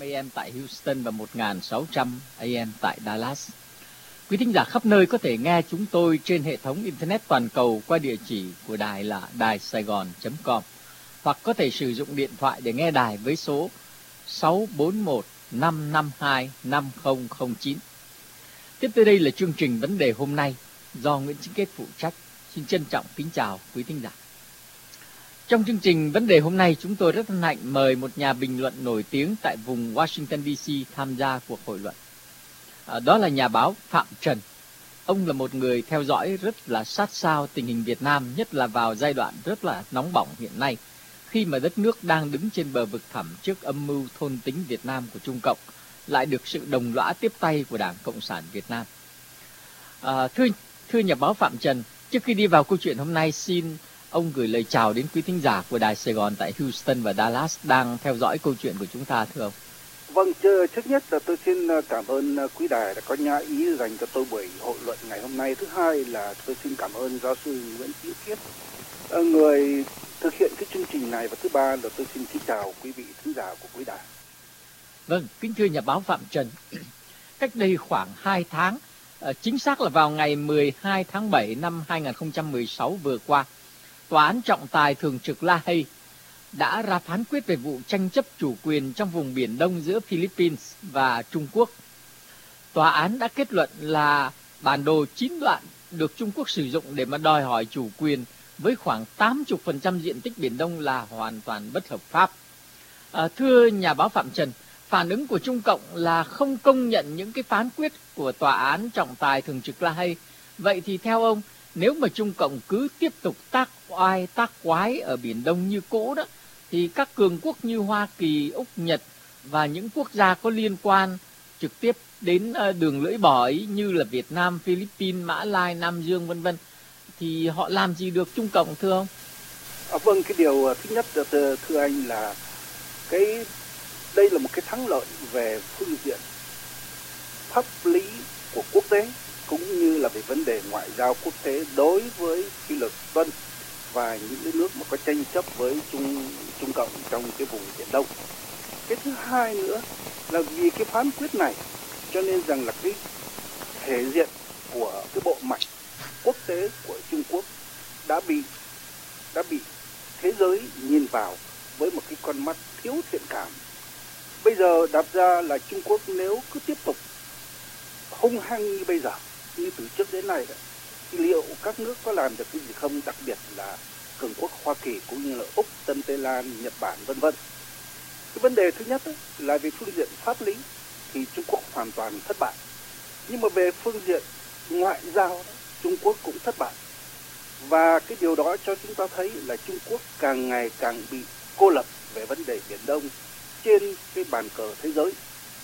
AM tại Houston và 1600 AM tại Dallas. Quý thính giả khắp nơi có thể nghe chúng tôi trên hệ thống Internet toàn cầu qua địa chỉ của đài là đài-sài-gòn.com, hoặc có thể sử dụng điện thoại để nghe đài với số 641-552-5009. Tiếp tới đây là chương trình Vấn đề hôm nay do Nguyễn Chính Kết phụ trách. Xin trân trọng kính chào quý thính giả. Trong chương trình Vấn đề hôm nay, chúng tôi rất hân hạnh mời một nhà bình luận nổi tiếng tại vùng Washington DC tham gia cuộc hội luận. Đó là nhà báo Phạm Trần. Ông là một người theo dõi rất là sát sao tình hình Việt Nam, nhất là vào giai đoạn rất là nóng bỏng hiện nay, khi mà đất nước đang đứng trên bờ vực thẳm trước âm mưu thôn tính Việt Nam của Trung Cộng, lại được sự đồng lõa tiếp tay của Đảng Cộng sản Việt Nam. Thưa nhà báo Phạm Trần, trước khi đi vào câu chuyện hôm nay, xin ông gửi lời chào đến quý thính giả của Đài Sài Gòn tại Houston và Dallas đang theo dõi câu chuyện của chúng ta, thưa ông. Vâng, trước nhất là tôi xin cảm ơn quý đài đã có nhã ý dành cho tôi buổi hội luận ngày hôm nay. Thứ hai là tôi xin cảm ơn giáo sư Nguyễn Chính Kết, người thực hiện cái chương trình này. Và thứ ba là tôi xin kính chào quý vị thính giả của quý đài. Vâng, kính thưa nhà báo Phạm Trần, cách đây khoảng 2 tháng, chính xác là vào ngày 12 tháng 7 năm 2016 vừa qua, Tòa án trọng tài thường trực La Hay đã ra phán quyết về vụ tranh chấp chủ quyền trong vùng Biển Đông giữa Philippines và Trung Quốc. Tòa án đã kết luận là bản đồ 9 đoạn được Trung Quốc sử dụng để mà đòi hỏi chủ quyền với khoảng 80% diện tích Biển Đông là hoàn toàn bất hợp pháp. Thưa nhà báo Phạm Trần, phản ứng của Trung Cộng là không công nhận những cái phán quyết của Tòa án trọng tài thường trực La Hay. Vậy thì theo ông, nếu mà Trung Cộng cứ tiếp tục tác oai tác quái ở Biển Đông như cũ đó, thì các cường quốc như Hoa Kỳ, Úc, Nhật và những quốc gia có liên quan trực tiếp đến đường lưỡi bò ấy như là Việt Nam, Philippines, Mã Lai, Nam Dương vân vân, thì họ làm gì được Trung Cộng, thưa ông? Vâng, cái điều thứ nhất thưa anh là đây là một cái thắng lợi về phương diện pháp lý của quốc tế cũng như là về vấn đề ngoại giao quốc tế đối với Phi Luật Tân và những cái nước mà có tranh chấp với Trung Cộng trong cái vùng Biển Đông. Cái thứ hai nữa là vì cái phán quyết này cho nên rằng là cái thể diện của cái bộ mặt quốc tế của Trung Quốc đã bị thế giới nhìn vào với một cái con mắt thiếu thiện cảm. Bây giờ đặt ra là Trung Quốc nếu cứ tiếp tục hung hăng như bây giờ, như từ trước đến nay đó, thì liệu các nước có làm được cái gì không, đặc biệt là cường quốc Hoa Kỳ cũng như là Úc, Tân Tây Lan, Nhật Bản vân vân. Cái vấn đề thứ nhất là về phương diện pháp lý thì Trung Quốc hoàn toàn thất bại. Nhưng mà về phương diện ngoại giao Trung Quốc cũng thất bại. Và cái điều đó cho chúng ta thấy là Trung Quốc càng ngày càng bị cô lập về vấn đề Biển Đông trên cái bàn cờ thế giới.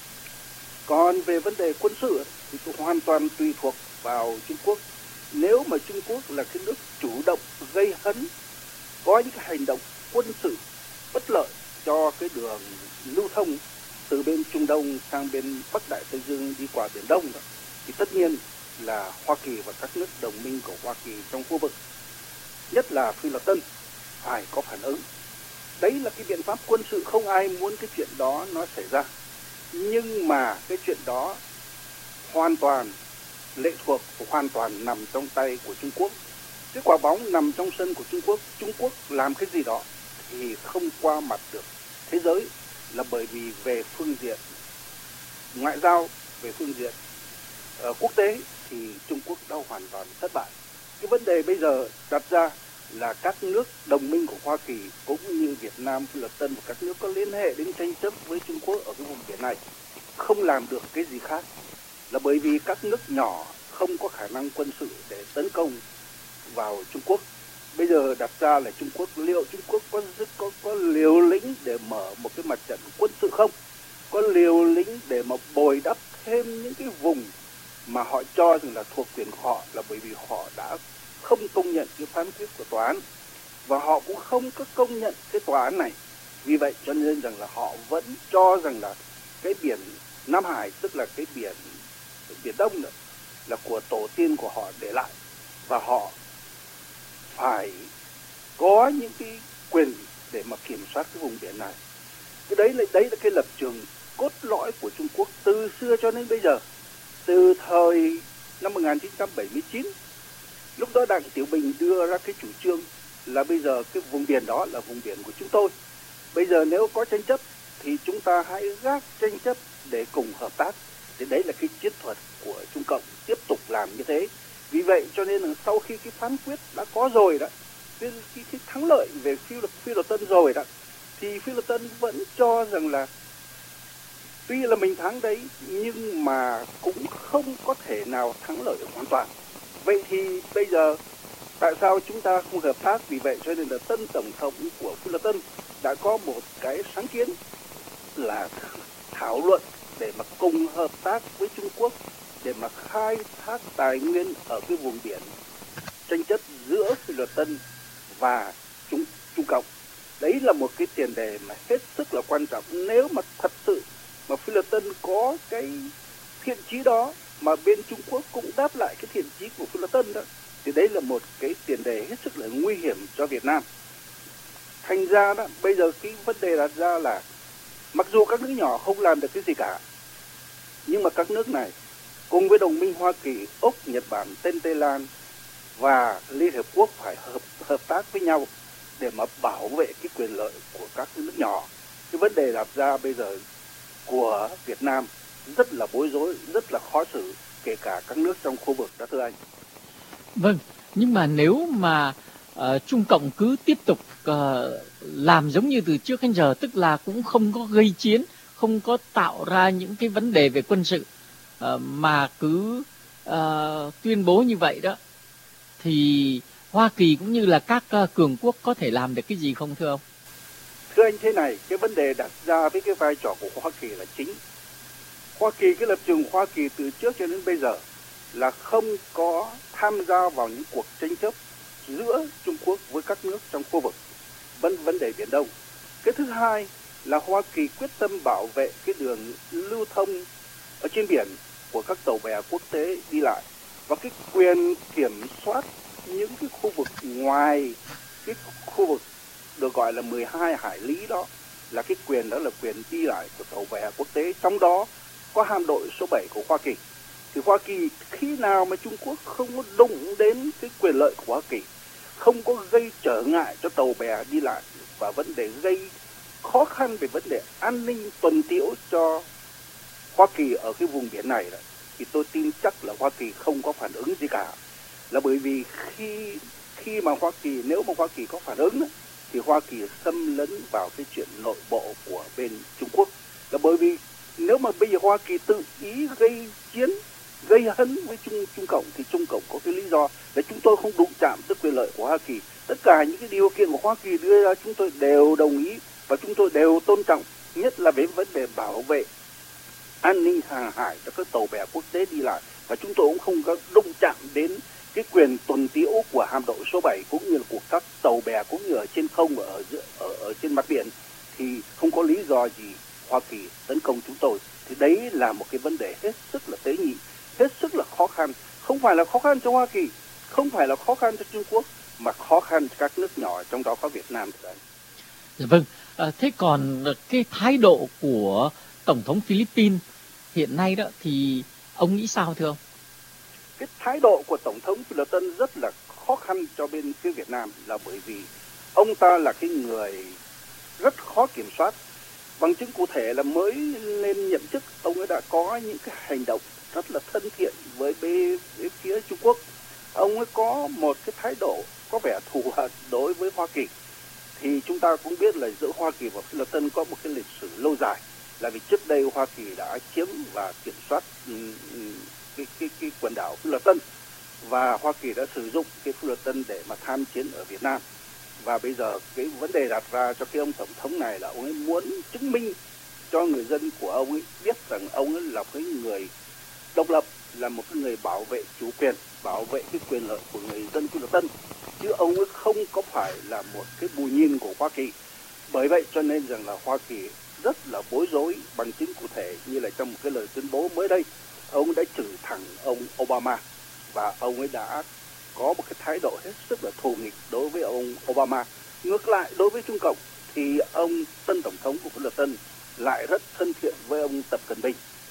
Còn về vấn đề quân sự thì hoàn toàn tùy thuộc vào Trung Quốc. Nếu mà Trung Quốc là cái nước chủ động gây hấn, có những cái hành động quân sự bất lợi cho cái đường lưu thông từ bên Trung Đông sang bên Bắc Đại Tây Dương đi qua Biển Đông đó, thì tất nhiên là Hoa Kỳ và các nước đồng minh của Hoa Kỳ trong khu vực, nhất là Phi Luật Tân, phải có phản ứng. Đấy là cái biện pháp quân sự, không ai muốn cái chuyện đó nó xảy ra. Nhưng mà cái chuyện đó hoàn toàn lệ thuộc, hoàn toàn nằm trong tay của Trung Quốc. Cái quả bóng nằm trong sân của Trung Quốc. Trung Quốc làm cái gì đó thì không qua mặt được thế giới, là bởi vì về phương diện ngoại giao, về phương diện quốc tế thì Trung Quốc đã hoàn toàn thất bại. Cái vấn đề bây giờ đặt ra là các nước đồng minh của Hoa Kỳ cũng như Việt Nam, Phi Luật Tân và các nước có liên hệ đến tranh chấp với Trung Quốc ở cái vùng biển này không làm được cái gì khác, là bởi vì các nước nhỏ không có khả năng quân sự để tấn công vào Trung Quốc. Bây giờ đặt ra là liệu Trung Quốc có liều lĩnh để mở một cái mặt trận quân sự không? Có liều lĩnh để mà bồi đắp thêm những cái vùng mà họ cho rằng là thuộc quyền của họ, là bởi vì họ đã không công nhận cái phán quyết của tòa án và họ cũng không có công nhận cái tòa án này. Vì vậy cho nên rằng là họ vẫn cho rằng là cái biển Nam Hải, tức là cái biển Đông nữa, là của tổ tiên của họ để lại, và họ phải có những cái quyền để mà kiểm soát cái vùng biển này. Đấy là cái lập trường cốt xưa cho đến bây giờ, từ thời năm 1979, lúc đó Đặng Tiểu Bình đưa ra cái chủ trương là bây giờ cái vùng biển đó là vùng biển của chúng tôi. Bây giờ nếu có tranh chấp thì chúng ta hãy gác tranh chấp để cùng hợp tác. Thì đấy là cái chiến thuật của Trung Cộng tiếp tục làm như thế. Vì vậy cho nên là sau khi cái phán quyết đã có rồi đó, cái thắng lợi về Phi Luật Tân rồi đó, thì Phi Luật Tân vẫn cho rằng là tuy là mình thắng đấy nhưng mà cũng không có thể nào thắng lợi được hoàn toàn. Vậy thì bây giờ tại sao chúng ta không hợp tác? Vì vậy cho nên là tân tổng thống của Phi Luật Tân đã có một cái sáng kiến là thảo luận để mà cùng hợp tác với Trung Quốc để mà khai thác tài nguyên ở cái vùng biển tranh chấp giữa Phi Luật Tân và Trung Cộng. Đấy là một cái tiền đề mà hết sức là quan trọng. Nếu mà thật sự mà Phi Luật Tân có cái thiện chí đó mà bên Trung Quốc cũng đáp lại cái thiện chí của Phi Luật Tân đó, thì đấy là một cái tiền đề hết sức là nguy hiểm cho Việt Nam. Thành ra đó, bây giờ cái vấn đề đặt ra là mặc dù các nước nhỏ không làm được cái gì cả, nhưng mà các nước này cùng với đồng minh Hoa Kỳ, Úc, Nhật Bản, Tây Lan và Liên Hợp Quốc phải hợp tác với nhau để mà bảo vệ cái quyền lợi của các nước nhỏ. Cái vấn đề đặt ra bây giờ của Việt Nam rất là bối rối, rất là khó xử, kể cả các nước trong khu vực đó, thưa anh. Vâng, nhưng mà nếu mà Trung Cộng cứ tiếp tục làm giống như từ trước đến giờ, tức là cũng không có gây chiến, không có tạo ra những cái vấn đề về quân sự, mà cứ tuyên bố như vậy đó, thì Hoa Kỳ cũng như là các cường quốc có thể làm được cái gì không thưa ông? Thưa anh, thế này, cái vấn đề đặt ra với cái vai trò của Hoa Kỳ là chính. Hoa Kỳ, cái lập trường Hoa Kỳ từ trước cho đến bây giờ là không có tham gia vào những cuộc tranh chấp giữa Trung Quốc với các nước trong khu vực vấn đề Biển Đông. Cái thứ hai là Hoa Kỳ quyết tâm bảo vệ cái đường lưu thông ở trên biển của các tàu bè quốc tế đi lại, và cái quyền kiểm soát những cái khu vực ngoài cái khu vực được gọi là 12 hải lý đó, là cái quyền đó là quyền đi lại của tàu bè quốc tế, trong đó có hạm đội số 7 của Hoa Kỳ. Thì Hoa Kỳ khi nào mà Trung Quốc không có đụng đến cái quyền lợi của Hoa Kỳ, không có gây trở ngại cho tàu bè đi lại và vấn đề gây khó khăn về vấn đề an ninh tuần tiễu cho Hoa Kỳ ở cái vùng biển này đó, thì tôi tin chắc là Hoa Kỳ không có phản ứng gì cả. Là bởi vì khi mà nếu mà Hoa Kỳ có phản ứng thì Hoa Kỳ xâm lấn vào cái chuyện nội bộ của bên Trung Quốc. Là bởi vì nếu mà bây giờ Hoa Kỳ tự ý gây chiến, gây hấn với Trung Cộng thì Trung Cộng có cái lý do là chúng tôi không đụng chạm tới quyền lợi của Hoa Kỳ. Tất cả những cái điều kiện của Hoa Kỳ đưa ra chúng tôi đều đồng ý và chúng tôi đều tôn trọng, nhất là về vấn đề bảo vệ an ninh hàng hải cho các tàu bè quốc tế đi lại, và chúng tôi cũng không có đụng chạm đến cái quyền tuần tiễu của hạm đội số 7 cũng như là của các tàu bè cũng như ở trên không và ở trên mặt biển, thì không có lý do gì Hoa Kỳ tấn công chúng tôi. Thì đấy là một cái vấn đề hết sức là tế nhị, hết sức là khó khăn, không phải là khó khăn cho Hoa Kỳ, không phải là khó khăn cho Trung Quốc, mà khó khăn cho các nước nhỏ, trong đó có Việt Nam. Vâng, thế còn cái thái độ của Tổng thống Philippines hiện nay đó thì ông nghĩ sao thưa ông? Cái thái độ của Tổng thống Phi Luật Tân rất là khó khăn cho bên phía Việt Nam, là bởi vì ông ta là cái người rất khó kiểm soát. Bằng chứng cụ thể là mới lên nhậm chức, ông ấy đã có những cái hành động rất là thân thiện với phía Trung Quốc. Ông ấy có một cái thái độ có vẻ thù hận đối với Hoa Kỳ. Thì chúng ta cũng biết là giữa Hoa Kỳ và Phi Luật Tân có một cái lịch sử lâu dài, là vì trước đây Hoa Kỳ đã chiếm và kiểm soát cái quần đảo Phi Luật Tân, và Hoa Kỳ đã sử dụng cái Phi Luật Tân để mà tham chiến ở Việt Nam. Và bây giờ cái vấn đề đặt ra cho cái ông tổng thống này là ông ấy muốn chứng minh cho người dân của ông ấy biết rằng ông ấy là cái người độc lập, là một cái người bảo vệ chủ quyền, bảo vệ cái quyền lợi của người dân Phi Luật Tân, chứ ông ấy không có phải là một cái bù nhìn của Hoa Kỳ. Bởi vậy cho nên rằng là Hoa Kỳ rất là bối rối. Bằng chứng cụ thể như là trong một cái lời tuyên bố mới đây, ông đã chửi thẳng ông Obama, và ông ấy đã có một cái thái độ hết sức là thù nghịch đối với ông Obama. Ngược lại, đối với Trung Cộng thì ông tân tổng thống của Phi Luật Tân lại rất thân thiện với ông Tập Cận Bình, cũng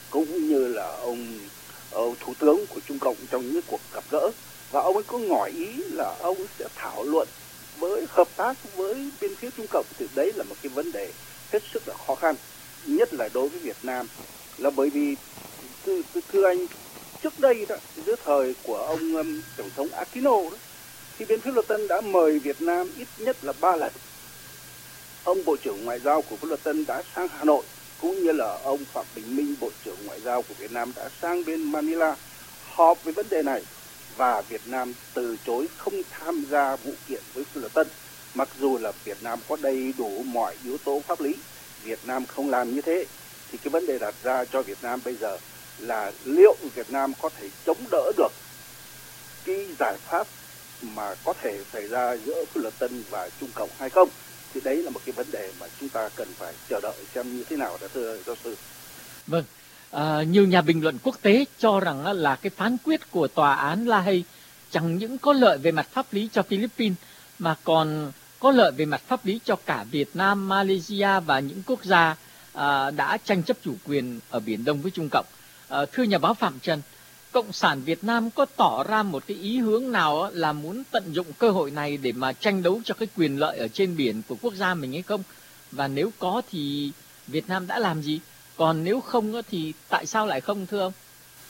như là ông thủ tướng của Trung Cộng trong những cuộc gặp gỡ, và ông ấy có ngỏ ý là ông sẽ thảo luận hợp tác với bên phía Trung Cộng. Thì đấy là một cái vấn đề hết sức là khó khăn, nhất là đối với Việt Nam, là bởi vì thưa anh, trước đây đó, dưới thời của ông tổng thống Aquino đó, thì bên phía Philippines Tân đã mời Việt Nam ít nhất là 3 lần. Ông Bộ trưởng Ngoại giao của Philippines Tân đã sang Hà Nội, cũng như là ông Phạm Bình Minh, Bộ trưởng Ngoại giao của Việt Nam đã sang bên Manila họp về vấn đề này, và Việt Nam từ chối không tham gia vụ kiện với Philippines Tân. Mặc dù là Việt Nam có đầy đủ mọi yếu tố pháp lý, Việt Nam không làm như thế, thì cái vấn đề đặt ra cho Việt Nam bây giờ là liệu Việt Nam có thể chống đỡ được cái giải pháp mà có thể xảy ra giữa Philippines và Trung Cộng hay không. Thì đấy là một cái vấn đề mà chúng ta cần phải chờ đợi xem như thế nào đó, thưa giáo sư. Vâng, nhiều nhà bình luận quốc tế cho rằng là cái phán quyết của tòa án La Hay chẳng những có lợi về mặt pháp lý cho Philippines mà còn có lợi về mặt pháp lý cho cả Việt Nam, Malaysia và những quốc gia đã tranh chấp chủ quyền ở Biển Đông với Trung Cộng. Thưa nhà báo Phạm Trần, Cộng sản Việt Nam có tỏ ra một cái ý hướng nào là muốn tận dụng cơ hội này để mà tranh đấu cho cái quyền lợi ở trên biển của quốc gia mình hay không? Và nếu có thì Việt Nam đã làm gì? Còn nếu không thì tại sao lại không, thưa ông?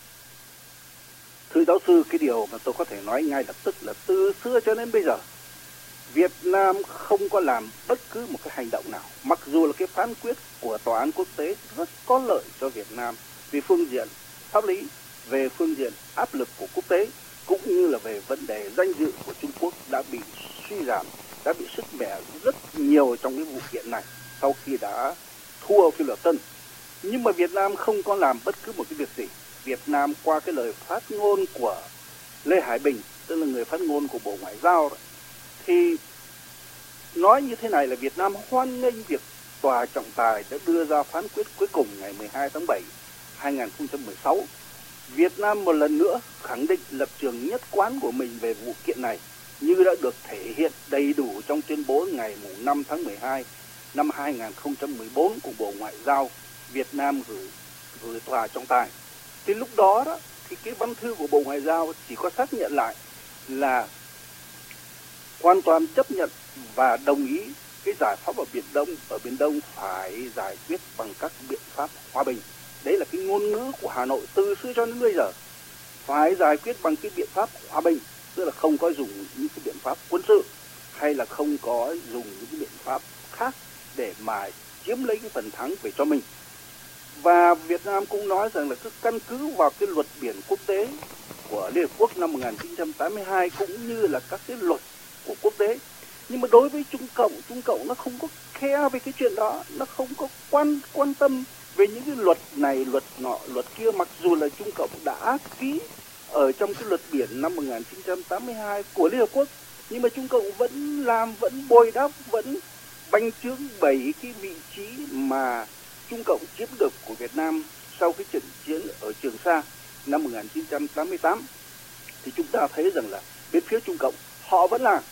Thưa giáo sư, cái điều mà tôi có thể nói ngay lập tức là từ xưa cho đến bây giờ, Việt Nam không có làm bất cứ một cái hành động nào, mặc dù là cái phán quyết của tòa án quốc tế rất có lợi cho Việt Nam về phương diện pháp lý, về phương diện áp lực của quốc tế, cũng như là về vấn đề danh dự của Trung Quốc đã bị suy giảm, đã bị sứt mẻ rất nhiều trong cái vụ kiện này sau khi đã thua Philippines. Nhưng mà Việt Nam không có làm bất cứ một cái việc gì. Việt Nam qua cái lời phát ngôn của Lê Hải Bình, tức là người phát ngôn của Bộ Ngoại giao đó, thì nói như thế này là Việt Nam hoan nghênh việc tòa trọng tài đã đưa ra phán quyết cuối cùng ngày 12 tháng 7 2016. Việt Nam một lần nữa khẳng định lập trường nhất quán của mình về vụ kiện này, như đã được thể hiện đầy đủ trong tuyên bố ngày 5 tháng 12 năm 2014 của Bộ Ngoại giao Việt Nam gửi tòa trọng tài. Thì lúc đó thì cái văn thư của Bộ Ngoại giao chỉ có xác nhận lại là hoàn toàn chấp nhận và đồng ý cái giải pháp ở Biển Đông phải giải quyết bằng các biện pháp hòa bình. Đấy là cái ngôn ngữ của Hà Nội từ xưa cho đến bây giờ, phải giải quyết bằng cái biện pháp hòa bình, tức là không có dùng những cái biện pháp quân sự hay là không có dùng những cái biện pháp khác để mà chiếm lấy cái phần thắng về cho mình. Và Việt Nam cũng nói rằng là cứ căn cứ vào cái luật biển quốc tế của Liên Hợp Quốc năm 1982 cũng như là các cái luật của quốc tế. Nhưng mà đối với Trung Cộng nó không có care về cái chuyện đó, nó không có quan tâm về những cái luật này, luật nọ, luật kia, mặc dù là Trung Cộng đã ký ở trong cái luật biển năm 1982 của Liên Hợp Quốc, nhưng mà Trung Cộng vẫn bồi đắp, vẫn bành trướng 7 cái vị trí mà Trung Cộng chiếm được của Việt Nam sau cái trận chiến ở Trường Sa năm 1988. Thì chúng ta thấy rằng là bên phía Trung Cộng họ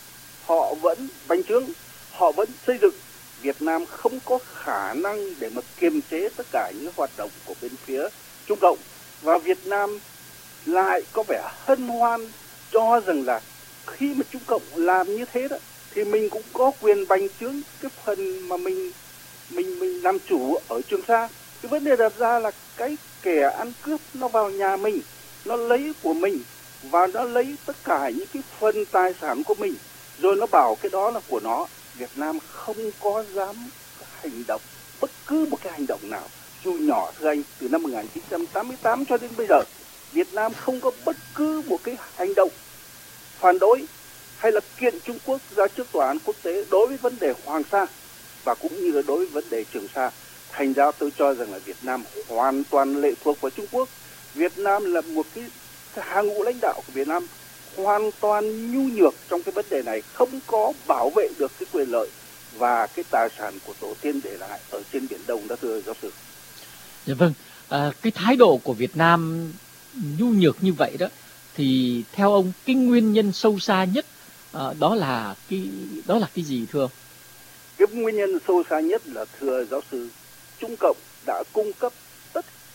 vẫn bành trướng, họ vẫn xây dựng. Việt Nam không có khả năng để mà kiềm chế tất cả những hoạt động của bên phía Trung Cộng, và Việt Nam lại có vẻ hân hoan cho rằng là khi mà Trung Cộng làm như thế đó thì mình cũng có quyền bành trướng cái phần mà mình làm chủ ở Trường Sa. Cái vấn đề đặt ra là cái kẻ ăn cướp nó vào nhà mình, nó lấy của mình và nó lấy tất cả những cái phần tài sản của mình, rồi nó bảo cái đó là của nó. Việt Nam không có dám hành động bất cứ một cái hành động nào dù nhỏ, thưa anh. Từ năm 1988 cho đến bây giờ, Việt Nam không có bất cứ một cái hành động phản đối hay là kiện Trung Quốc ra trước tòa án quốc tế đối với vấn đề Hoàng Sa và cũng như là đối với vấn đề Trường Sa. Thành ra tôi cho rằng là Việt Nam hoàn toàn lệ thuộc vào Trung Quốc. Việt Nam là một cái hàng ngũ lãnh đạo của Việt Nam hoàn toàn nhu nhược trong cái vấn đề này, không có bảo vệ được cái quyền lợi và cái tài sản của tổ tiên để lại ở trên Biển Đông đó, thưa giáo sư. Dạ vâng, cái thái độ của Việt Nam nhu nhược như vậy đó, thì theo ông cái nguyên nhân sâu xa nhất đó là cái gì, thưa ông? Cái nguyên nhân sâu xa nhất là, thưa giáo sư, Trung Cộng đã cung cấp tất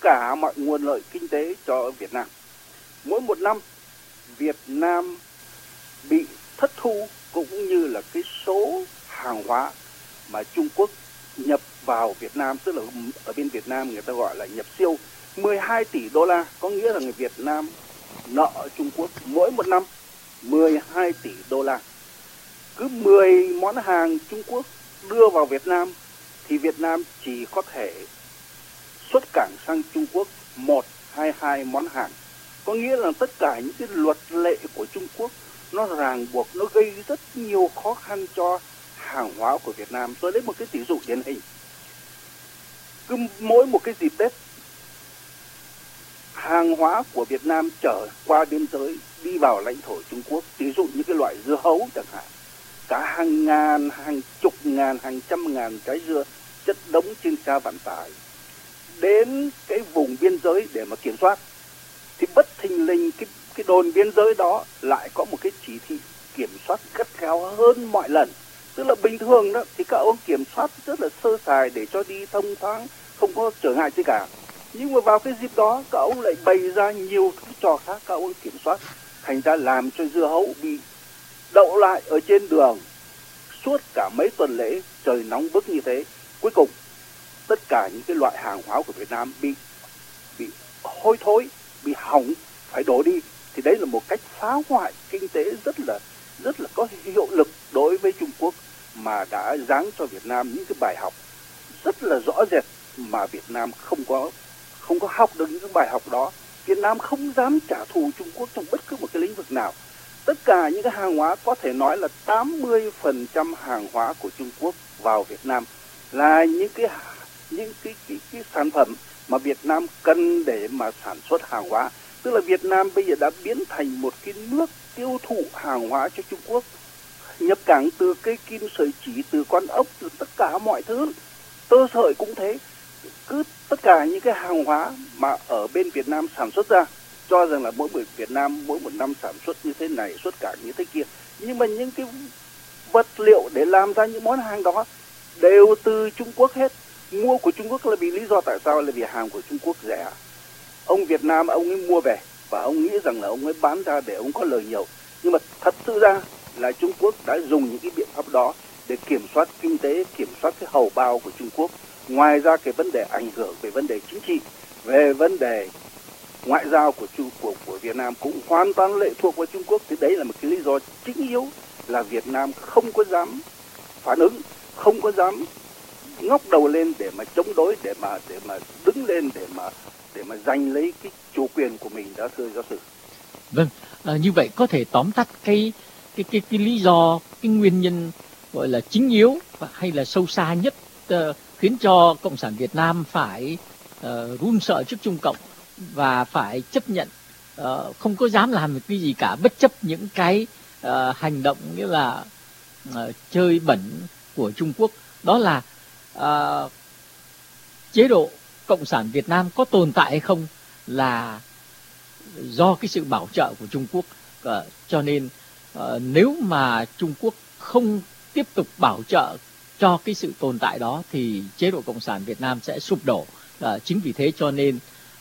cả mọi nguồn lợi kinh tế cho Việt Nam. Mỗi một năm Việt Nam bị thất thu cũng như là cái số hàng hóa mà Trung Quốc nhập vào Việt Nam, tức là ở bên Việt Nam người ta gọi là nhập siêu 12 tỷ đô la, có nghĩa là người Việt Nam nợ Trung Quốc mỗi một năm 12 tỷ đô la. Cứ 10 món hàng Trung Quốc đưa vào Việt Nam thì Việt Nam chỉ có thể xuất cảng sang Trung Quốc 1 hay 2 món hàng. Có nghĩa là tất cả những cái luật lệ của Trung Quốc nó ràng buộc, nó gây rất nhiều khó khăn cho hàng hóa của Việt Nam. Tôi lấy một cái ví dụ điển hình. Cứ mỗi một cái dịp Tết, hàng hóa của Việt Nam chở qua biên giới đi vào lãnh thổ Trung Quốc, ví dụ như cái loại dưa hấu chẳng hạn, cả hàng ngàn, hàng chục ngàn, hàng trăm ngàn trái dưa chất đống trên xe vận tải đến cái vùng biên giới để mà kiểm soát, thì bất thình lình cái đồn biên giới đó lại có một cái chỉ thị kiểm soát gắt gao hơn mọi lần. Tức là bình thường đó thì các ông kiểm soát rất là sơ sài để cho đi thông thoáng, không có trở ngại gì cả. Nhưng mà vào cái dịp đó các ông lại bày ra nhiều cái trò khác các ông kiểm soát, thành ra làm cho dưa hấu bị đậu lại ở trên đường suốt cả mấy tuần lễ, trời nóng bức như thế. Cuối cùng tất cả những cái loại hàng hóa của Việt Nam bị hôi thối, bị hỏng, phải đổ đi. Thì đấy là một cách phá hoại kinh tế rất là có hiệu lực đối với Trung Quốc, mà đã giáng cho Việt Nam những cái bài học rất là rõ rệt mà Việt Nam không có học được những cái bài học đó. Việt Nam không dám trả thù Trung Quốc trong bất cứ một cái lĩnh vực nào. Tất cả những cái hàng hóa, có thể nói là 80% hàng hóa của Trung Quốc vào Việt Nam là những cái sản phẩm mà Việt Nam cần để mà sản xuất hàng hóa. Tức là Việt Nam bây giờ đã biến thành một cái nước tiêu thụ hàng hóa cho Trung Quốc, nhập cảng từ cây kim sợi chỉ, từ con ốc, từ tất cả mọi thứ, tơ sợi cũng thế. Cứ tất cả những cái hàng hóa mà ở bên Việt Nam sản xuất ra, cho rằng là mỗi người Việt Nam mỗi một năm sản xuất như thế này, xuất cảng như thế kia, nhưng mà những cái vật liệu để làm ra những món hàng đó đều từ Trung Quốc hết. Mua của Trung Quốc là vì lý do tại sao? Là vì hàng của Trung Quốc rẻ. Ông Việt Nam ông ấy mua về và ông nghĩ rằng là ông ấy bán ra để ông có lời nhiều, nhưng mà thật sự ra là Trung Quốc đã dùng những cái biện pháp đó để kiểm soát kinh tế, kiểm soát cái hầu bao của Trung Quốc. Ngoài ra cái vấn đề ảnh hưởng về vấn đề chính trị, về vấn đề ngoại giao của Việt Nam cũng hoàn toàn lệ thuộc vào Trung Quốc. Thì đấy là một cái lý do chính yếu là Việt Nam không có dám phản ứng, không có dám ngóc đầu lên để mà chống đối, để mà đứng lên để mà giành lấy cái chủ quyền của mình đó, thưa giáo sư. Vâng, như vậy có thể tóm tắt cái lý do, cái nguyên nhân gọi là chính yếu hay là sâu xa nhất khiến cho Cộng sản Việt Nam phải run sợ trước Trung Cộng và phải chấp nhận, không có dám làm cái gì cả, bất chấp những cái hành động nghĩa là chơi bẩn của Trung Quốc. Đó là chế độ Cộng sản Việt Nam có tồn tại hay không là do cái sự bảo trợ của Trung Quốc. Cho nên nếu mà Trung Quốc không tiếp tục bảo trợ cho cái sự tồn tại đó thì chế độ Cộng sản Việt Nam sẽ sụp đổ. Chính vì thế cho nên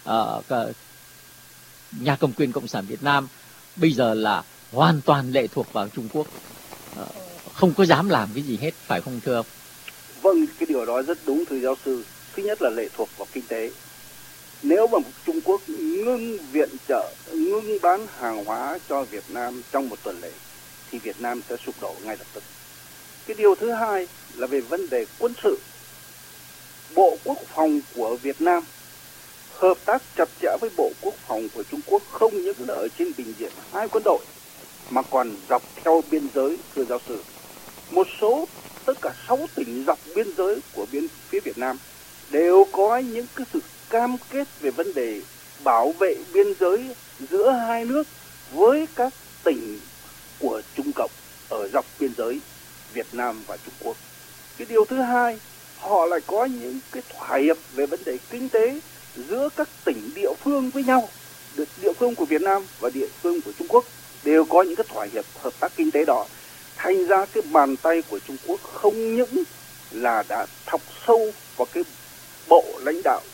nhà cầm quyền Cộng sản Việt Nam bây giờ là hoàn toàn lệ thuộc vào Trung Quốc, không có dám làm cái gì hết, phải không thưa ông? Vâng, cái điều đó rất đúng thưa giáo sư. Thứ nhất là lệ thuộc vào kinh tế. Nếu mà Trung Quốc ngưng viện trợ, ngưng bán hàng hóa cho Việt Nam trong một tuần lễ thì Việt Nam sẽ sụp đổ ngay lập tức. Cái điều thứ hai là về vấn đề quân sự. Bộ Quốc phòng của Việt Nam hợp tác chặt chẽ với Bộ Quốc phòng của Trung Quốc, không những là ở trên bình diện hai quân đội mà còn dọc theo biên giới, thưa giáo sư. Một số, tất cả 6 tỉnh dọc biên giới của phía Việt Nam đều có những cái sự cam kết về vấn đề bảo vệ biên giới giữa hai nước với các tỉnh của Trung Cộng ở dọc biên giới Việt Nam và Trung Quốc. Cái điều thứ hai, họ lại có những cái thỏa hiệp về vấn đề kinh tế giữa các tỉnh địa phương với nhau. Địa phương của Việt Nam và địa phương của Trung Quốc đều có những cái thỏa hiệp hợp tác kinh tế đó. Thành ra cái bàn tay của Trung Quốc không những là đã thọc sâu vào cái bộ lãnh đạo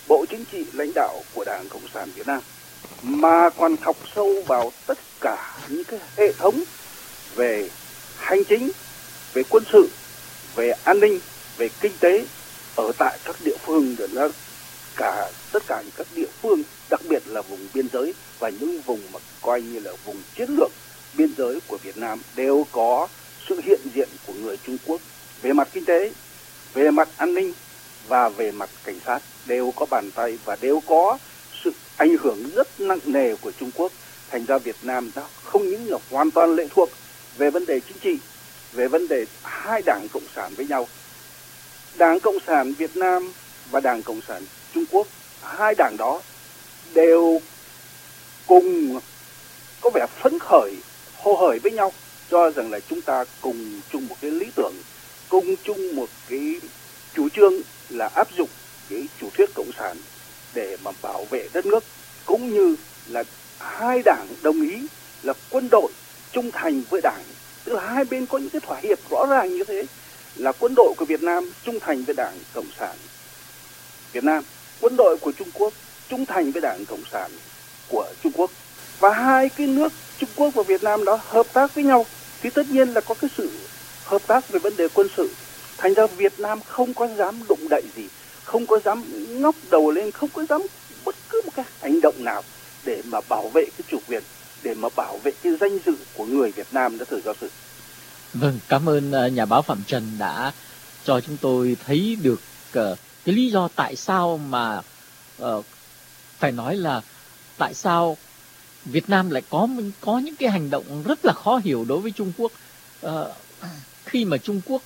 Bộ Chính trị lãnh đạo của Đảng Cộng sản Việt Nam, mà còn học sâu vào tất cả những cái hệ thống về hành chính, về quân sự, về an ninh, về kinh tế ở tại các địa phương, tất cả những các địa phương, đặc biệt là vùng biên giới và những vùng mà coi như là vùng chiến lược biên giới của Việt Nam đều có sự hiện diện của người Trung Quốc về mặt kinh tế, về mặt an ninh và về mặt cảnh sát, đều có bàn tay và đều có sự ảnh hưởng rất nặng nề của Trung Quốc. Thành ra Việt Nam đã không những là hoàn toàn lệ thuộc về vấn đề chính trị, về vấn đề hai đảng Cộng sản với nhau. Đảng Cộng sản Việt Nam và Đảng Cộng sản Trung Quốc, hai đảng đó đều cùng có vẻ phấn khởi, hồ hởi với nhau, cho rằng là chúng ta cùng chung một cái lý tưởng, cùng chung một cái chủ trương là áp dụng cái chủ thuyết cộng sản để mà bảo vệ đất nước, cũng như là hai đảng đồng ý là quân đội trung thành với đảng, tức là hai bên có những cái thỏa hiệp rõ ràng như thế, là quân đội của Việt Nam trung thành với Đảng Cộng sản Việt Nam, quân đội của Trung Quốc trung thành với Đảng Cộng sản của Trung Quốc, và hai cái nước Trung Quốc và Việt Nam đó hợp tác với nhau thì tất nhiên là có cái sự hợp tác về vấn đề quân sự. Thành ra Việt Nam không có dám đụng đậy gì, không có dám ngóc đầu lên, không có dám bất cứ một cái hành động nào để mà bảo vệ cái chủ quyền, để mà bảo vệ cái danh dự của người Việt Nam đó, thưa giáo sư. Vâng, cảm ơn nhà báo Phạm Trần đã cho chúng tôi thấy được cái lý do tại sao mà phải nói là tại sao Việt Nam lại có những cái hành động rất là khó hiểu đối với Trung Quốc, khi mà Trung Quốc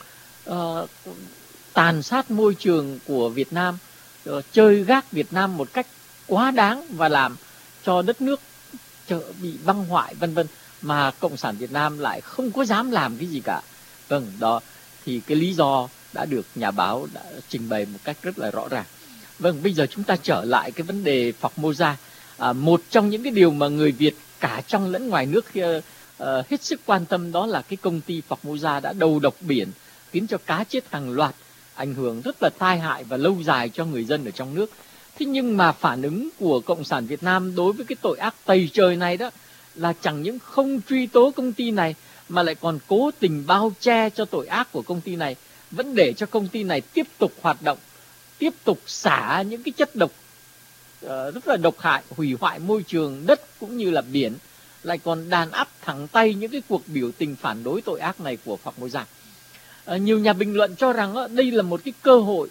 tàn sát môi trường của Việt Nam, chơi gác Việt Nam một cách quá đáng và làm cho đất nước bị băng hoại vân vân, mà Cộng sản Việt Nam lại không có dám làm cái gì cả. Vâng, đó thì cái lý do đã được nhà báo đã trình bày một cách rất là rõ ràng. Vâng, bây giờ chúng ta trở lại cái vấn đề Formosa. Một trong những cái điều mà người Việt cả trong lẫn ngoài nước hết sức quan tâm đó là cái công ty Formosa đã đầu độc biển, khiến cho cá chết hàng loạt, ảnh hưởng rất là tai hại và lâu dài cho người dân ở trong nước. Thế nhưng mà phản ứng của Cộng sản Việt Nam đối với cái tội ác tày trời này đó là chẳng những không truy tố công ty này mà lại còn cố tình bao che cho tội ác của công ty này, vẫn để cho công ty này tiếp tục hoạt động, tiếp tục xả những cái chất độc rất là độc hại, hủy hoại môi trường đất cũng như là biển, lại còn đàn áp thẳng tay những cái cuộc biểu tình phản đối tội ác này của Formosa. Nhiều nhà bình luận cho rằng đây là một cái cơ hội,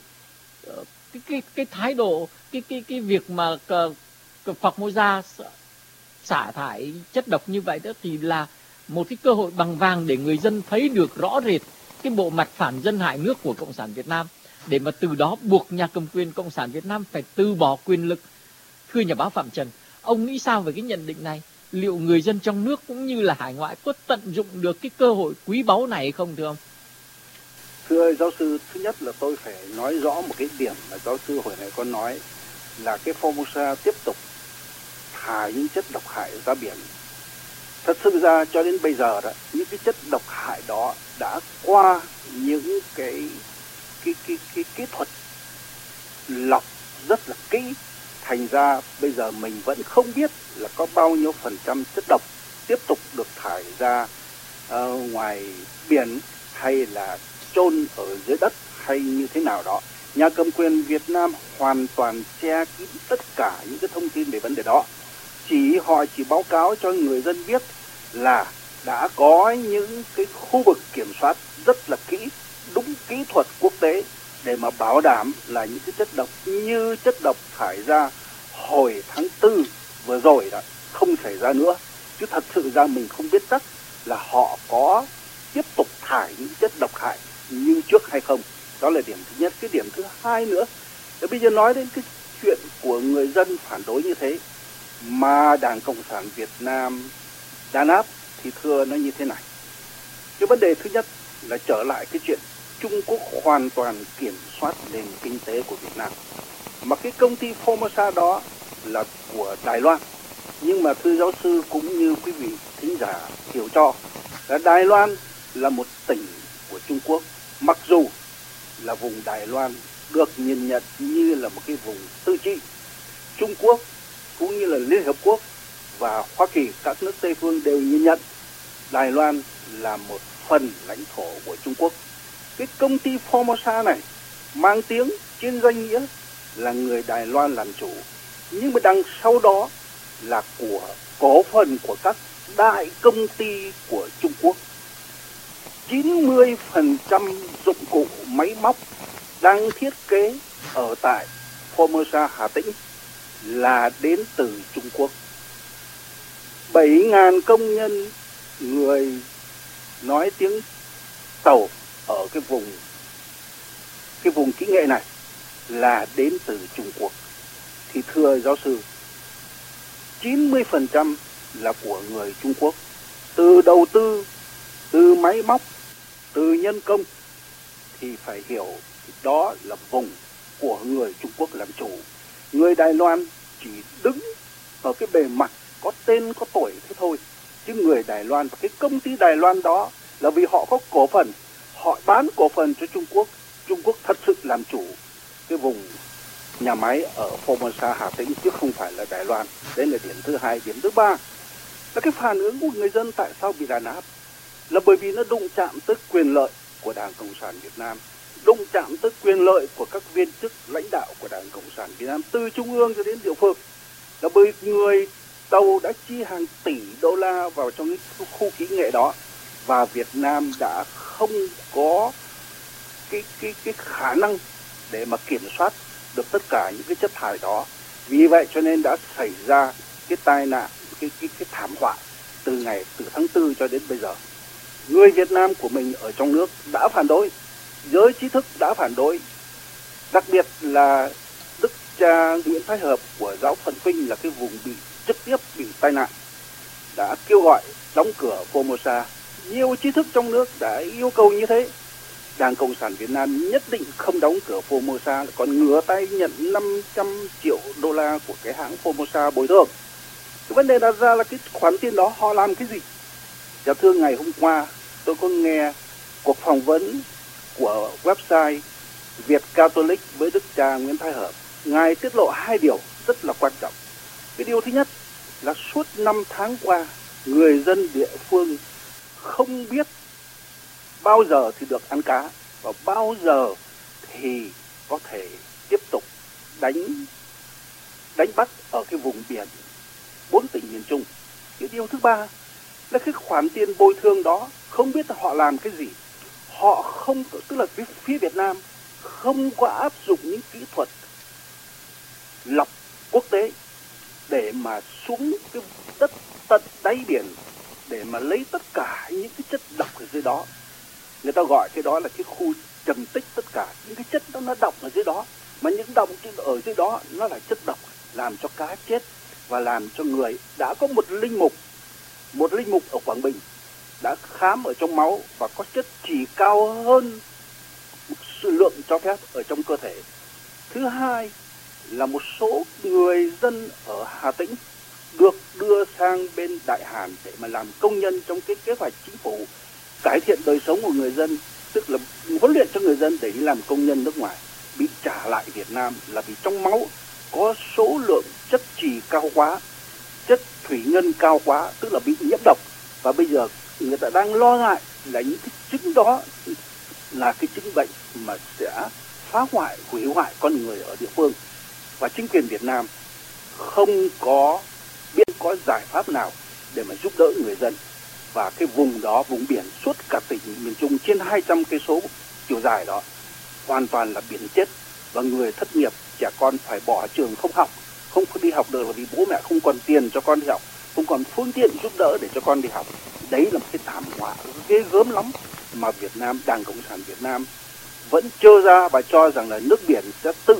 cái thái độ, cái việc mà Formosa xả thải chất độc như vậy đó thì là một cái cơ hội bằng vàng để người dân thấy được rõ rệt cái bộ mặt phản dân hại nước của Cộng sản Việt Nam, để mà từ đó buộc nhà cầm quyền Cộng sản Việt Nam phải từ bỏ quyền lực. Thưa nhà báo Phạm Trần, ông nghĩ sao về cái nhận định này? Liệu người dân trong nước cũng như là hải ngoại có tận dụng được cái cơ hội quý báu này hay không, thưa ông? Thưa giáo sư, thứ nhất là tôi phải nói rõ một cái điểm mà giáo sư hồi nãy có nói là cái Formosa tiếp tục thải những chất độc hại ra biển. Thật sự ra cho đến bây giờ đó, những cái chất độc hại đó đã qua những cái kỹ thuật lọc rất là kỹ. Thành ra bây giờ mình vẫn không biết là có bao nhiêu % chất độc tiếp tục được thải ra ngoài biển, hay là chôn ở dưới đất, hay như thế nào đó. Nhà cầm quyền Việt Nam hoàn toàn che kín tất cả những cái thông tin về vấn đề đó. Họ chỉ báo cáo cho người dân biết là đã có những cái khu vực kiểm soát rất là kỹ, đúng kỹ thuật quốc tế để mà bảo đảm là những cái chất độc như chất độc thải ra hồi tháng 4 vừa rồi đó không xảy ra nữa. Chứ thật sự ra mình không biết chắc là họ có tiếp tục thải những chất độc hại như trước hay không. Đó là điểm thứ nhất. Cái điểm thứ hai nữa, để bây giờ nói đến cái chuyện của người dân phản đối như thế mà Đảng Cộng sản Việt Nam đàn áp, thì thưa nó như thế này. Cái vấn đề thứ nhất là trở lại cái chuyện Trung Quốc hoàn toàn kiểm soát nền kinh tế của Việt Nam. Mà cái công ty Formosa đó là của Đài Loan. Nhưng mà thưa giáo sư cũng như quý vị thính giả hiểu cho, là Đài Loan là một tỉnh của Trung Quốc. Mặc dù là vùng Đài Loan được nhìn nhận như là một cái vùng tự trị. Trung Quốc cũng như là Liên Hợp Quốc và Hoa Kỳ, các nước Tây phương đều nhìn nhận Đài Loan là một phần lãnh thổ của Trung Quốc. Cái công ty Formosa này mang tiếng trên danh nghĩa là người Đài Loan làm chủ, nhưng mà đằng sau đó là của cổ phần của các đại công ty của Trung Quốc. 90% dụng cụ máy móc đang thiết kế ở tại Formosa Hà Tĩnh là đến từ Trung Quốc. 7.000 công nhân người nói tiếng Tàu ở cái vùng kỹ nghệ này là đến từ Trung Quốc. Thì thưa giáo sư, 90% là của người Trung Quốc, từ đầu tư, từ máy móc, từ nhân công, thì phải hiểu đó là vùng của người Trung Quốc làm chủ. Người Đài Loan chỉ đứng ở cái bề mặt có tên có tuổi thế thôi, chứ người Đài Loan và cái công ty Đài Loan đó là vì họ có cổ phần, họ bán cổ phần cho Trung Quốc. Trung Quốc thật sự làm chủ cái vùng nhà máy ở Formosa Hà Tĩnh, chứ không phải là Đài Loan. Đấy là điểm thứ hai. Điểm thứ ba là cái phản ứng của người dân tại sao bị đàn áp, là bởi vì nó đụng chạm tới quyền lợi của Đảng Cộng sản Việt Nam, đụng chạm tới quyền lợi của các viên chức lãnh đạo của Đảng Cộng sản Việt Nam từ trung ương cho đến địa phương. Là bởi người Tàu đã chi hàng tỷ đô la vào trong cái khu kỹ nghệ đó, và Việt Nam đã không có cái khả năng để mà kiểm soát được tất cả những cái chất thải đó. Vì vậy cho nên đã xảy ra cái tai nạn, cái thảm họa từ tháng 4 cho đến bây giờ. Người Việt Nam của mình ở trong nước đã phản đối, giới trí thức đã phản đối, đặc biệt là đức cha Nguyễn Thái Hợp của giáo phận Vinh là cái vùng bị trực tiếp bị tai nạn, đã kêu gọi đóng cửa Formosa. Nhiều trí thức trong nước đã yêu cầu như thế. Đảng Cộng sản Việt Nam nhất định không đóng cửa Formosa, còn ngửa tay nhận 500 triệu đô la của cái hãng Formosa bồi thường. Cái vấn đề đặt ra là cái khoản tiền đó họ làm cái gì? Dạ thưa, ngày hôm qua tôi có nghe cuộc phỏng vấn của website Việt Catholic với đức cha Nguyễn Thái Hợp. Ngài tiết lộ hai điều rất là quan trọng. Cái điều thứ nhất là suốt 5 tháng qua, người dân địa phương không biết bao giờ thì được ăn cá và bao giờ thì có thể tiếp tục đánh bắt ở cái vùng biển 4 tỉnh miền Trung. Cái điều thứ ba là cái khoản tiền bồi thường đó không biết là họ làm cái gì. Họ không, tức là phía Việt Nam không có áp dụng những kỹ thuật lọc quốc tế để mà xuống cái đất tận đáy biển để mà lấy tất cả những cái chất độc ở dưới đó. Người ta gọi cái đó là cái khu trầm tích tất cả những cái chất đó, nó độc ở dưới đó, mà những độc ở dưới đó nó là chất độc làm cho cá chết và làm cho người. Đã có một linh mục ở Quảng Bình đã khám ở trong máu và có chất chỉ cao hơn sự lượng cho phép ở trong cơ thể. Thứ hai là một số người dân ở Hà Tĩnh được đưa sang bên Đại Hàn để mà làm công nhân trong cái kế hoạch chính phủ cải thiện đời sống của người dân, tức là huấn luyện cho người dân để đi làm công nhân nước ngoài, bị trả lại Việt Nam là vì trong máu có số lượng chất trì cao quá, chất thủy ngân cao quá, tức là bị nhiễm độc. Và bây giờ người ta đang lo ngại là những cái chứng đó là cái chứng bệnh mà sẽ phá hoại, hủy hoại con người ở địa phương. Và chính quyền Việt Nam không có biết có giải pháp nào để mà giúp đỡ người dân. Và cái vùng đó, vùng biển suốt cả tỉnh miền Trung trên 200 cây số chiều dài đó hoàn toàn là biển chết, và người thất nghiệp, trẻ con phải bỏ trường không học, không có đi học được là vì bố mẹ không còn tiền cho con đi học, không còn phương tiện giúp đỡ để cho con đi học. Đấy là một cái thảm họa ghê gớm lắm mà Việt Nam, Đảng Cộng sản Việt Nam vẫn trơ ra và cho rằng là nước biển sẽ tự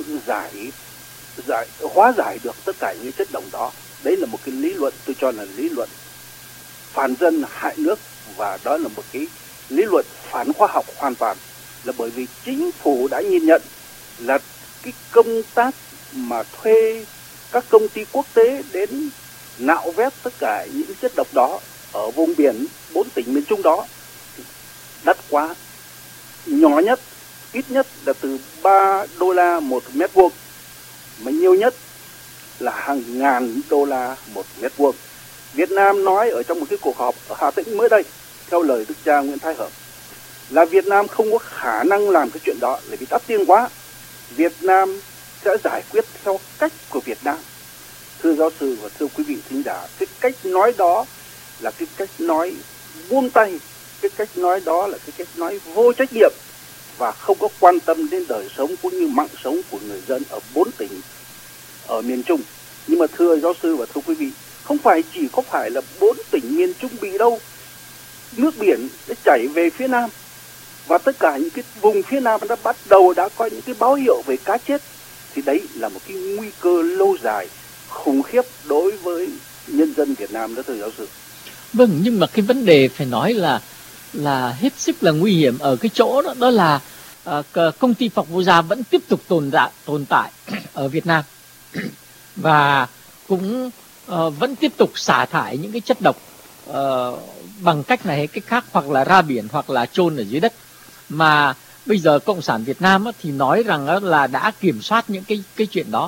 hóa giải được tất cả những chất độc đó. Đấy là một cái lý luận tôi cho là lý luận phản dân hại nước, và đó là một cái lý luận phản khoa học hoàn toàn. Là bởi vì chính phủ đã nhìn nhận là cái công tác mà thuê các công ty quốc tế đến nạo vét tất cả những chất độc đó ở vùng biển 4 tỉnh miền Trung đó đắt quá. Nhỏ nhất ít nhất là từ 3 đô la một mét vuông, mà nhiều nhất là hàng ngàn đô la một mét vuông. Việt Nam nói ở trong một cái cuộc họp ở Hà Tĩnh mới đây, theo lời Đức cha Nguyễn Thái Hợp, là Việt Nam không có khả năng làm cái chuyện đó bởi vì đắt tiền quá. Việt Nam sẽ giải quyết theo cách của Việt Nam. Thưa giáo sư và thưa quý vị thính giả, cái cách nói đó là cái cách nói buông tay, cái cách nói đó là cái cách nói vô trách nhiệm và không có quan tâm đến đời sống cũng như mạng sống của người dân ở 4 tỉnh ở miền Trung. Nhưng mà thưa giáo sư và thưa quý vị, không phải chỉ có phải là 4 tỉnh miền Trung bị đâu. Nước biển đã chảy về phía Nam và tất cả những cái vùng phía Nam đã bắt đầu đã có những cái báo hiệu về cá chết. Thì đấy là một cái nguy cơ lâu dài khủng khiếp đối với nhân dân Việt Nam đó thưa giáo sư. Vâng, nhưng mà cái vấn đề phải nói là hết sức là nguy hiểm ở cái chỗ đó, đó là công ty Formosa vẫn tiếp tục tồn tại ở Việt Nam và cũng vẫn tiếp tục xả thải những cái chất độc bằng cách này hay cách khác, hoặc là ra biển hoặc là chôn ở dưới đất. Mà bây giờ Cộng sản Việt Nam thì nói rằng là đã kiểm soát những cái chuyện đó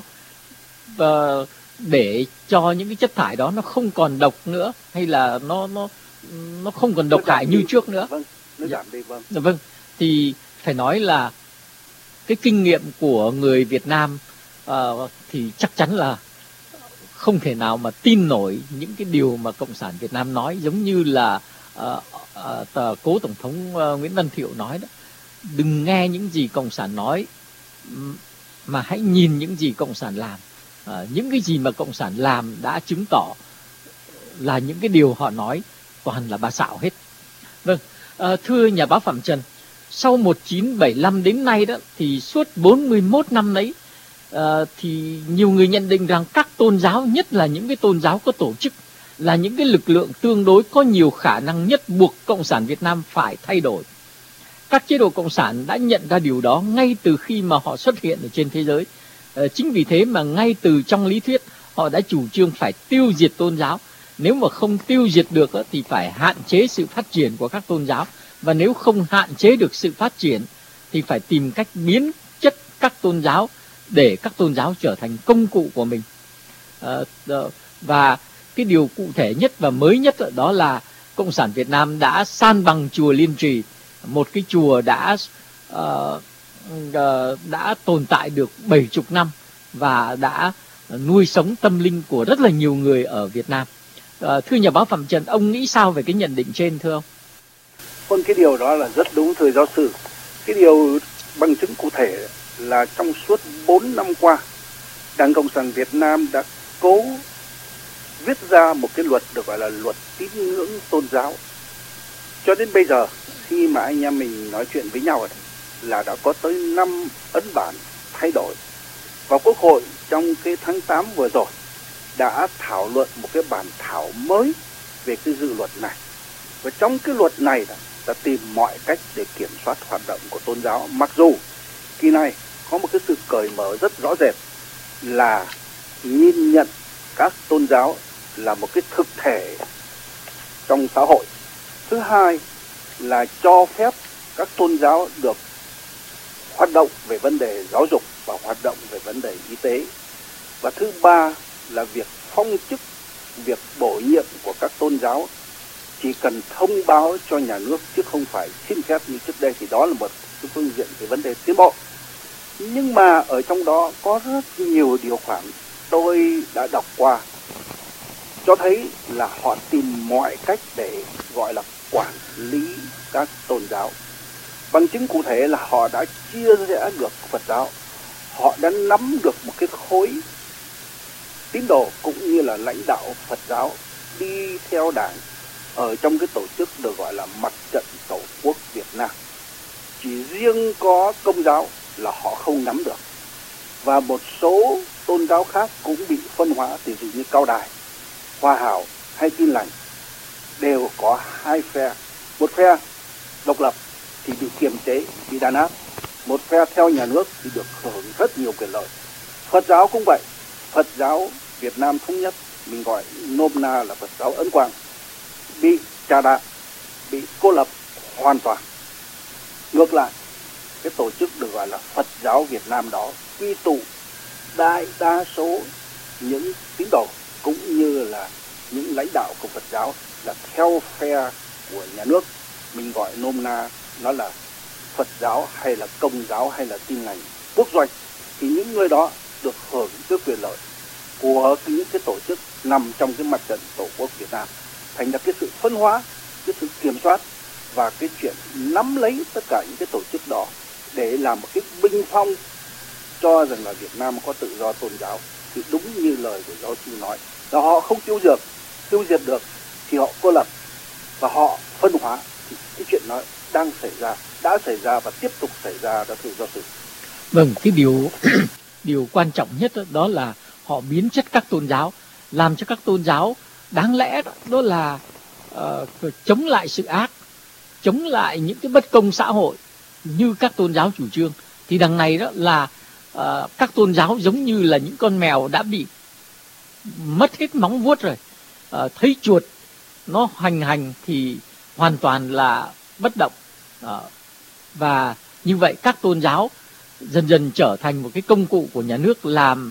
để cho những cái chất thải đó nó không còn độc nữa, hay là nó không còn độc hại như trước nữa. Vâng, nó giảm đi, vâng. Vâng, thì phải nói là cái kinh nghiệm của người Việt Nam thì chắc chắn là không thể nào mà tin nổi những cái điều mà Cộng sản Việt Nam nói, giống như là cố Tổng thống Nguyễn Văn Thiệu nói đó. Đừng nghe những gì Cộng sản nói mà hãy nhìn những gì Cộng sản làm. Những cái gì mà Cộng sản làm đã chứng tỏ là những cái điều họ nói toàn là bà xạo hết. Vâng, thưa nhà báo Phạm Trần, sau 1975 đến nay đó thì suốt 41 năm đấy thì nhiều người nhận định rằng các tôn giáo, nhất là những cái tôn giáo có tổ chức, là những cái lực lượng tương đối có nhiều khả năng nhất buộc Cộng sản Việt Nam phải thay đổi. Các chế độ Cộng sản đã nhận ra điều đó ngay từ khi mà họ xuất hiện ở trên thế giới. Chính vì thế mà ngay từ trong lý thuyết họ đã chủ trương phải tiêu diệt tôn giáo. Nếu mà không tiêu diệt được thì phải hạn chế sự phát triển của các tôn giáo. Và nếu không hạn chế được sự phát triển thì phải tìm cách biến chất các tôn giáo để các tôn giáo trở thành công cụ của mình. Và cái điều cụ thể nhất và mới nhất đó là Cộng sản Việt Nam đã san bằng chùa Liên Trì, một cái chùa đã tồn tại được 70 năm và đã nuôi sống tâm linh của rất là nhiều người ở Việt Nam. Thưa nhà báo Phạm Trần, ông nghĩ sao về cái nhận định trên thưa ông? Vâng, cái điều đó là rất đúng thưa giáo sư. Cái điều bằng chứng cụ thể là trong suốt 4 năm qua, Đảng Cộng sản Việt Nam đã cố viết ra một cái luật được gọi là luật tín ngưỡng tôn giáo. Cho đến bây giờ, khi mà anh em mình nói chuyện với nhau là đã có tới 5 ấn bản thay đổi. Và Quốc hội trong cái tháng 8 vừa rồi đã thảo luận một cái bản thảo mới về cái dự luật này. Và trong cái luật này đã tìm mọi cách để kiểm soát hoạt động của tôn giáo. Mặc dù kỳ này có một cái sự cởi mở rất rõ rệt là nhìn nhận các tôn giáo là một cái thực thể trong xã hội. Thứ hai là cho phép các tôn giáo được hoạt động về vấn đề giáo dục và hoạt động về vấn đề y tế. Và thứ ba là việc phong chức, việc bổ nhiệm của các tôn giáo chỉ cần thông báo cho nhà nước chứ không phải xin phép như trước đây. Thì đó là một cái phương diện về vấn đề tiến bộ. Nhưng mà ở trong đó có rất nhiều điều khoản tôi đã đọc qua cho thấy là họ tìm mọi cách để gọi là quản lý các tôn giáo. Bằng chứng cụ thể là họ đã chia rẽ được Phật giáo, họ đã nắm được một cái khối tín đồ cũng như là lãnh đạo Phật giáo đi theo đảng ở trong cái tổ chức được gọi là Mặt trận Tổ quốc Việt Nam. Chỉ riêng có Công giáo là họ không nắm được. Và một số tôn giáo khác cũng bị phân hóa, ví dụ như Cao Đài, Hòa Hảo hay Tin Lành đều có hai phe. Một phe độc lập thì bị kiềm chế, bị đàn áp. Một phe theo nhà nước thì được hưởng rất nhiều quyền lợi. Phật giáo cũng vậy. Phật giáo Việt Nam Thống Nhất, mình gọi nôm na là Phật giáo Ấn Quang, bị trà đạp, bị cô lập hoàn toàn. Ngược lại, cái tổ chức được gọi là Phật giáo Việt Nam đó quy tụ đại đa số những tín đồ cũng như là những lãnh đạo của Phật giáo là theo phe của nhà nước. Mình gọi nôm na nó là Phật giáo hay là Công giáo hay là Tin lành quốc doanh. Thì những người đó được hưởng cái quyền lợi của những cái tổ chức nằm trong cái mặt trận Tổ quốc Việt Nam. Thành ra cái sự phân hóa, cái sự kiểm soát và cái chuyện nắm lấy tất cả những cái tổ chức đó để làm một cái binh phong cho rằng là Việt Nam có tự do tôn giáo, thì đúng như lời của giáo sư nói là họ không tiêu diệt được thì họ cô lập và họ phân hóa, thì cái chuyện đó đang xảy ra, đã xảy ra và tiếp tục xảy ra đó, thưa giáo sư. Vâng, cái điều quan trọng nhất đó là họ biến chất các tôn giáo, làm cho các tôn giáo đáng lẽ đó là chống lại sự ác, chống lại những cái bất công xã hội như các tôn giáo chủ trương, thì đằng này đó là các tôn giáo giống như là những con mèo đã bị mất hết móng vuốt rồi, thấy chuột nó hoành hành thì hoàn toàn là bất động, và như vậy các tôn giáo dần dần trở thành một cái công cụ của nhà nước làm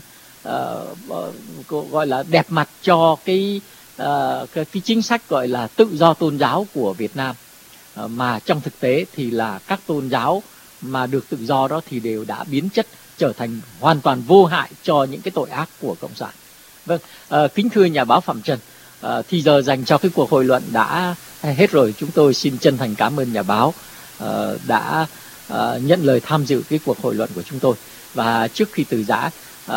gọi là đẹp mặt cho cái chính sách gọi là tự do tôn giáo của Việt Nam, mà trong thực tế thì là các tôn giáo mà được tự do đó thì đều đã biến chất trở thành hoàn toàn vô hại cho những cái tội ác của cộng sản. Vâng, kính thưa nhà báo Phạm Trần, thì giờ dành cho cái cuộc hội luận đã hết rồi. Chúng tôi xin chân thành cảm ơn nhà báo đã nhận lời tham dự cái cuộc hội luận của chúng tôi. Và trước khi từ giã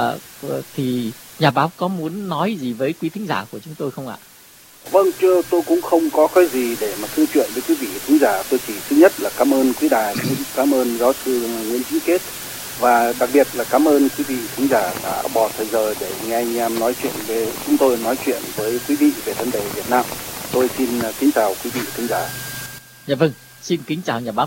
thì nhà báo có muốn nói gì với quý thính giả của chúng tôi không ạ? Vâng, tôi cũng không có cái gì để mà thư chuyện với quý vị thính giả. Tôi chỉ thứ nhất là cảm ơn quý đài, cảm ơn giáo sư Nguyễn Chính Kết, và đặc biệt là cảm ơn quý vị thính giả đã bỏ thời giờ để nghe anh em nói chuyện về chúng tôi nói chuyện với quý vị về vấn đề Việt Nam. Tôi xin kính chào quý vị thính giả. Dạ vâng, xin kính chào nhà báo.